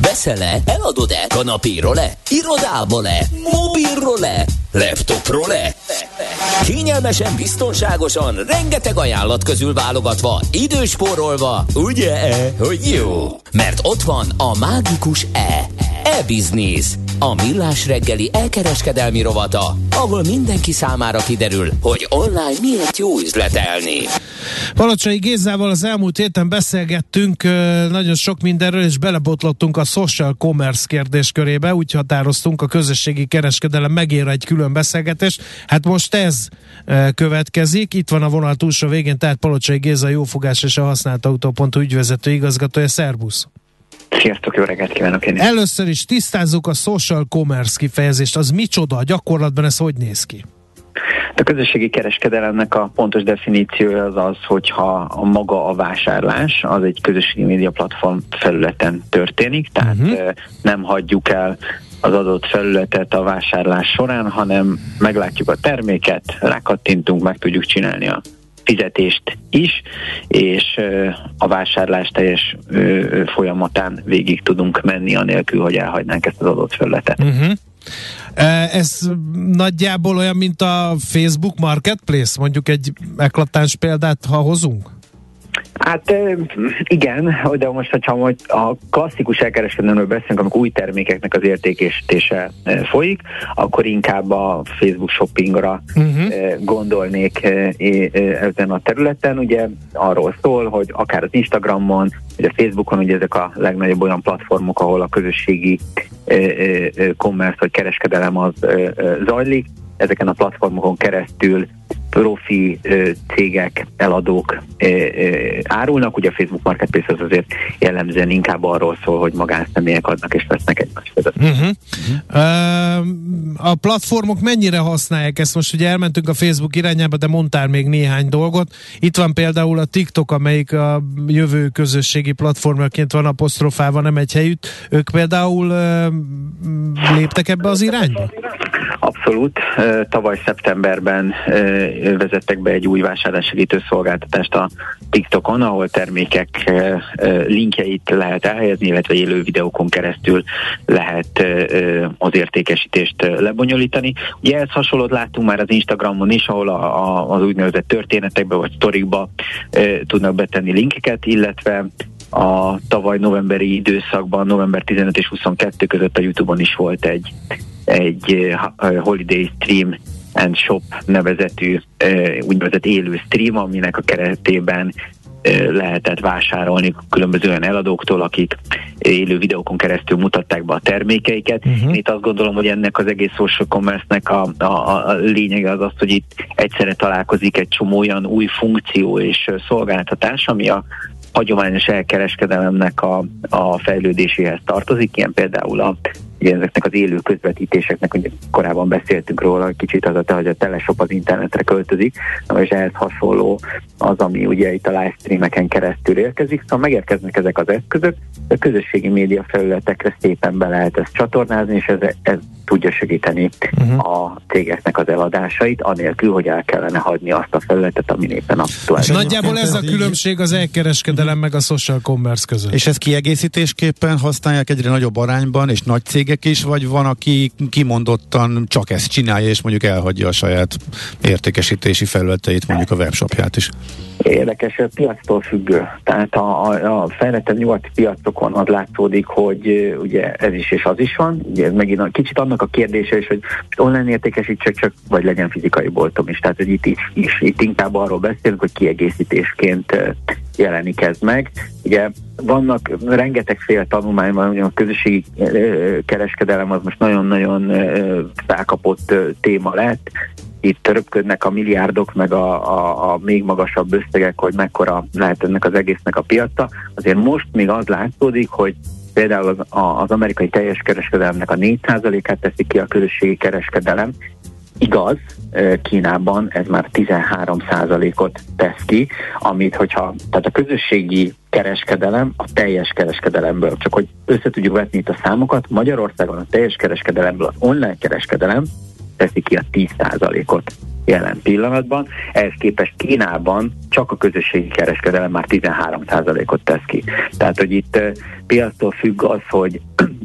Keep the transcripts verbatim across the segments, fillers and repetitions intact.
Veszel-e? Eladod-e? Kanapéról-e? Irodából-e? Mobilról-e? Laptopról-e? Kényelmesen, biztonságosan, rengeteg ajánlat közül válogatva, időspórolva, ugye-e, hogy jó? Mert ott van a mágikus E. E-Business, a millás reggeli elkereskedelmi rovata, ahol mindenki számára kiderül, hogy online miért jó üzletelni. Palocsai Gézával az elmúlt héten beszélgettünk nagyon sok mindenről, és belebotlottunk a social commerce kérdéskörébe, úgy határoztunk, a közösségi kereskedelem megér egy külön beszélgetést. Hát most ez következik, itt van a vonal túlsó végén, tehát Palocsai Géza, Jófogás és a használt autó pont hu ügyvezető igazgatója. Szervusz! Sziasztok, jó reggelt kívánok én is. Először is tisztázzuk a social commerce kifejezést, az micsoda, a gyakorlatban ez hogy néz ki? A közösségi kereskedelemnek a pontos definíciója az az, hogyha a maga a vásárlás az egy közösségi média platform felületen történik, tehát uh-huh. nem hagyjuk el az adott felületet a vásárlás során, hanem meglátjuk a terméket, rákattintunk, meg tudjuk csinálni a fizetést is, és a vásárlás teljes folyamatán végig tudunk menni, anélkül, hogy elhagynánk ezt az adott felületet. Uh-huh. Ez nagyjából olyan, mint a Facebook Marketplace? Mondjuk egy eklatáns példát, ha hozunk? Hát igen, de most, hogyha a klasszikus elkereskedelemről beszélünk, amikor új termékeknek az értékesítése folyik, akkor inkább a Facebook shoppingra uh-huh. gondolnék ezen a területen. Ugye arról szól, hogy akár az Instagramon, vagy a Facebookon, ugye ezek a legnagyobb olyan platformok, ahol a közösségi commerce vagy kereskedelem az zajlik. Ezeken a platformokon keresztül profi ö, cégek, eladók ö, ö, árulnak, ugye a Facebook Marketplace az azért jellemzően inkább arról szól, hogy magánszemélyek adnak és vesznek egymás között. Uh-huh. Uh, a platformok mennyire használják ezt? Most ugye elmentünk a Facebook irányába, de mondtál még néhány dolgot. Itt van például a TikTok, amelyik a jövő közösségi platformjaként van apostrofálva, nem egy helyütt. Ők például uh, léptek ebbe az irányba? Abszolút. Tavaly szeptemberben vezettek be egy új vásárlássegítő szolgáltatást a TikTokon, ahol termékek linkjeit lehet elhelyezni, illetve élő videókon keresztül lehet az értékesítést lebonyolítani. Ugye ehhez hasonlót láttunk már az Instagramon is, ahol a, a, az úgynevezett történetekbe vagy sztorikba tudnak betenni linkeket, illetve a tavaly novemberi időszakban, november tizenöt és huszonkettő között a YouTube-on is volt egy egy Holiday Stream and Shop nevezetű úgynevezett élő stream, aminek a keretében lehetett vásárolni különböző olyan eladóktól, akik élő videókon keresztül mutatták be a termékeiket. Uh-huh. Én itt azt gondolom, hogy ennek az egész social commerce-nek a, a, a lényege az az, hogy itt egyszerre találkozik egy csomó olyan új funkció és szolgáltatás, ami a hagyományos elkereskedelemnek a, a fejlődéséhez tartozik, ilyen például a ugye ezeknek az élő közvetítéseknek, ugye korábban beszéltünk róla, kicsit az a, hogy a teleshop az internetre költözik, és ehhez hasonló az, ami ugye itt a livestreameken keresztül érkezik, szóval megérkeznek ezek az eszközök, de a közösségi média felületekre szépen be lehet ezt csatornázni, és ez, ez tudja segíteni uh-huh. a cégeknek az eladásait, anélkül, hogy el kellene hagyni azt a felületet, ami éppen aktuális. És nagyjából ez a különbség az elkereskedelem meg a social commerce között. És ezt kiegészítésképpen használják egyre nagyobb arányban, és nagy cégek is, vagy van, aki kimondottan csak ezt csinálja, és mondjuk elhagyja a saját értékesítési felületeit, mondjuk a webshopját is? Érdekes, piactól függő. Tehát a, a, a fejlettebb nyugati piacokon az látszódik, hogy ugye ez is és az is van. Ugye ez megint kicsit annak a kérdése is, hogy online értékesítsek csak, vagy legyen fizikai boltom is. Tehát hogy itt, is, is, itt inkább arról beszélünk, hogy kiegészítésként jelenik ez meg. Ugye vannak rengetegféle tanulmányban, hogy a közösségi kereskedelem az most nagyon-nagyon felkapott téma lett. Itt röpködnek a milliárdok, meg a, a, a még magasabb összegek, hogy mekkora lehet ennek az egésznek a piaca. Azért most még az látszódik, hogy például az, a, az amerikai teljes kereskedelemnek a négy százalékát teszi ki a közösségi kereskedelem. Igaz, Kínában ez már tizenhárom százalékot tesz ki, amit hogyha, tehát a közösségi kereskedelem a teljes kereskedelemből, csak hogy össze tudjuk vetni itt a számokat, Magyarországon a teljes kereskedelemből az online kereskedelem teszi ki a tíz százalékot jelen pillanatban. Ehhez képest Kínában csak a közösségi kereskedelem már tizenhárom százalékot tesz ki. Tehát, hogy itt piactól függ az, hogy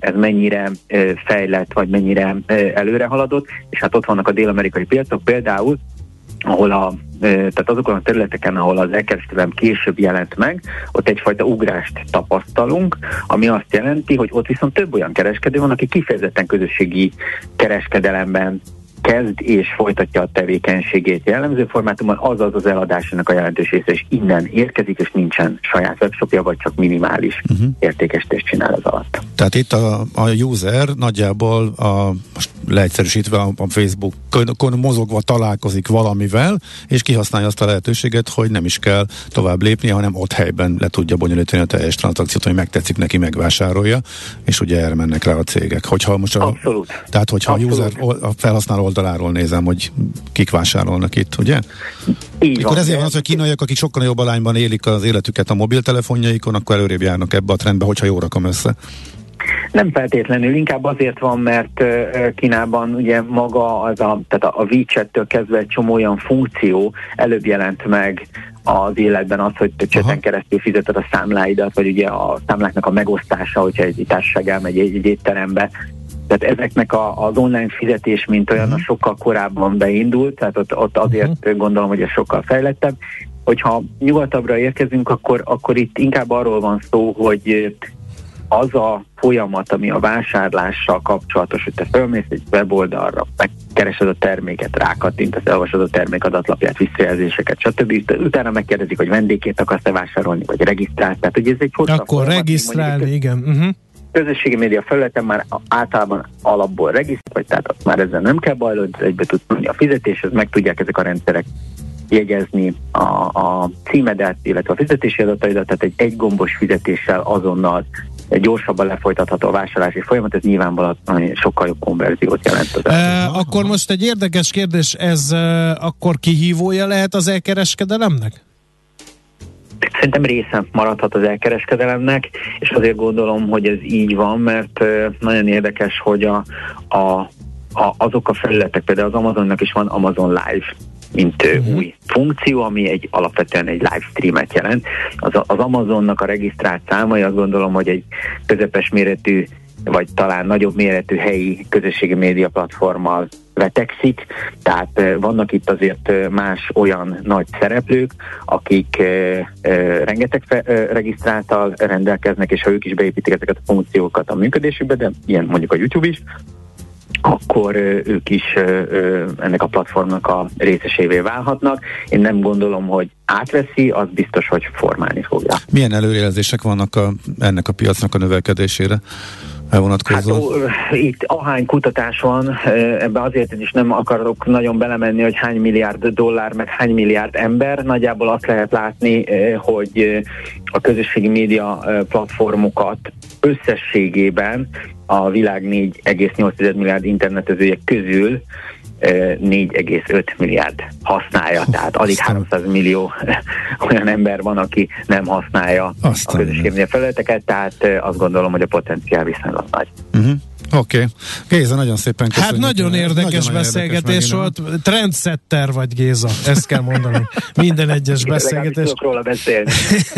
ez mennyire fejlett, vagy mennyire előre haladott, és hát ott vannak a dél-amerikai piacok például, ahol a, tehát azokon a területeken, ahol az elkereskedelem később jelent meg, ott egyfajta ugrást tapasztalunk, ami azt jelenti, hogy ott viszont több olyan kereskedő van, aki kifejezetten közösségi kereskedelemben kezd és folytatja a tevékenységét jellemző formátumban, azaz az eladásának a jelentős része is innen érkezik, és nincsen saját webshopja, vagy csak minimális uh-huh. értékesítést csinál az alatt. Tehát itt a, a user nagyjából a, most leegyszerűsítve a, a Facebookon mozogva találkozik valamivel, és kihasználja azt a lehetőséget, hogy nem is kell tovább lépni, hanem ott helyben le tudja bonyolítani a teljes tranzakciót, hogy megtetszik neki, megvásárolja, és ugye erre mennek rá a cégek. Hogyha most a, Abszolút. Tehát, hogyha Abszolút. a user a felhasználó oldaláról nézem, hogy kik vásárolnak itt, ugye? Így Akkor van, ezért van az, hogy kínaiak, akik sokkal jobb arányban élik az életüket a mobiltelefonjaikon, akkor előrébb járnak ebbe a trendbe, hogyha jól rakom össze. Nem feltétlenül, inkább azért van, mert Kínában ugye maga az a, tehát a WeChat-től kezdve egy csomó olyan funkció előbb jelent meg az életben az, hogy chaten keresztül fizeted a számláidat, vagy ugye a számláknak a megosztása, hogyha egy társaság elmegy egy, egy étterembe. Tehát ezeknek a, az online fizetés, mint olyan, uh-huh. sokkal korábban beindult, tehát ott, ott azért uh-huh. gondolom, hogy ez sokkal fejlettebb. Hogyha nyugatabbra érkezünk, akkor, akkor itt inkább arról van szó, hogy az a folyamat, ami a vásárlással kapcsolatos, hogy te fölmész egy weboldalra, megkeresed a terméket, rákattintasz, elolvasod a termék adatlapját, visszajelzéseket, stb. Utána megkérdezik, hogy vendégként akarsz-e vásárolni, vagy regisztrálsz. Tehát, hogy ez egy hosszabb Akkor folyamat, regisztrálni, igen. Uh-huh. Közösségi média felületen már általában alapból regisztrál, vagy tehát már ezzel nem kell bajlod, egybe tudsz menni a fizetéshez, meg tudják ezek a rendszerek jegyezni a, a címedet, illetve a fizetési adataidat, tehát egy egygombos fizetéssel azonnal gyorsabban lefolytatható a vásárlási folyamat, ez nyilvánvalóan sokkal jobb konverziót jelent. Az e, akkor most egy érdekes kérdés, ez e, akkor kihívója lehet az elkereskedelemnek? Szerintem része maradhat az elkereskedelemnek, és azért gondolom, hogy ez így van, mert nagyon érdekes, hogy a, a, a, azok a felületek, például az Amazonnak is van Amazon Live, mint uh-huh. új funkció, ami egy alapvetően egy live streamet jelent. Az, az Amazonnak a regisztrált számai, azt gondolom, hogy egy közepes méretű, vagy talán nagyobb méretű helyi közösségi média platformmal vetekszik, tehát vannak itt azért más olyan nagy szereplők, akik e, e, rengeteg fe, e, regisztráltal rendelkeznek, és ha ők is beépítik ezeket a funkciókat a működésükbe, de ilyen mondjuk a YouTube is, akkor ők is ennek a platformnak a részesévé válhatnak. Én nem gondolom, hogy átveszi, az biztos, hogy formálni fogja. Milyen előrejelzések vannak a, ennek a piacnak a növekedésére vonatkozóan? Hát ó, itt ahány kutatás van, ebbe azért is nem akarok nagyon belemenni, hogy hány milliárd dollár, meg hány milliárd ember. Nagyjából azt lehet látni, hogy a közösségi média platformokat összességében a világ négy egész nyolc milliárd internetezője közül négy egész öt milliárd használja, tehát alig háromszáz millió olyan ember van, aki nem használja Aztán a közösségi média felületeket, tehát azt gondolom, hogy a potenciál viszonylag nagy. Uh-huh. Oké. Okay. Géza, nagyon szépen köszönjük. Hát nagyon érdekes nagyon beszélgetés érdekes volt. Trendsetter vagy, Géza, ezt kell mondani. Minden egyes beszélgetés. Tudok róla beszélni.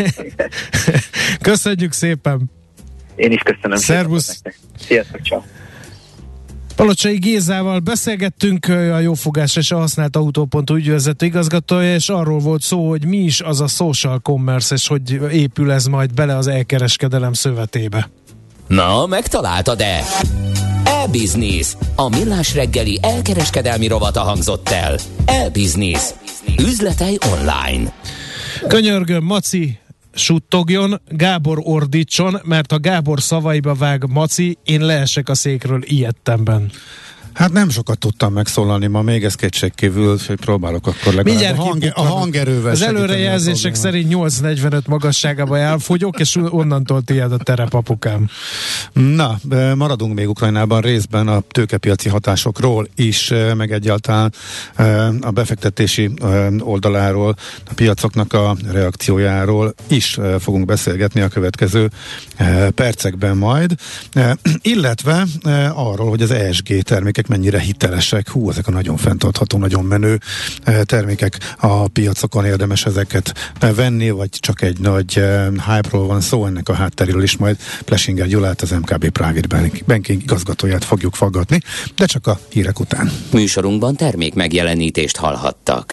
Köszönjük szépen. Én is köszönöm. Szervusz. Sziasztok, ciao. Palocsai Gézával beszélgettünk, a Jófogás és a Használt Autó pont hu ügyvezető igazgatója, és arról volt szó, hogy mi is az a social commerce, és hogy épül ez majd bele az elkereskedelem szövetébe. Na, megtaláltad-e? E-Business, a millás reggeli elkereskedelmi rovata hangzott el. E-Business, üzletei online. Könyörgöm, Maci suttogjon, Gábor ordítson, mert ha Gábor szavaiba vág Maci, én leesek a székről ilyettemben. Hát nem sokat tudtam megszólalni ma, még ez kétségkívül, hogy próbálok akkor legalább a, hang, a hangerővel. Az előrejelzések szerint nyolc negyvenöt magasságában elfogyok, és onnantól tiéd a terep, apukám. Na, maradunk még Ukrajnában részben a tőkepiaci hatásokról is, meg egyáltalán a befektetési oldaláról, a piacoknak a reakciójáról is fogunk beszélgetni a következő percekben majd, illetve arról, hogy az E S G termékek ezek mennyire hitelesek. Hú, ezek a nagyon fenntartható, nagyon menő termékek a piacokon, érdemes ezeket venni, vagy csak egy nagy hype-ról van szó, ennek a hátteréről is majd Plesinger Gyulát, az em ká bé Private Banking igazgatóját fogjuk faggatni, de csak a hírek után. Műsorunkban termék megjelenítést hallhattak.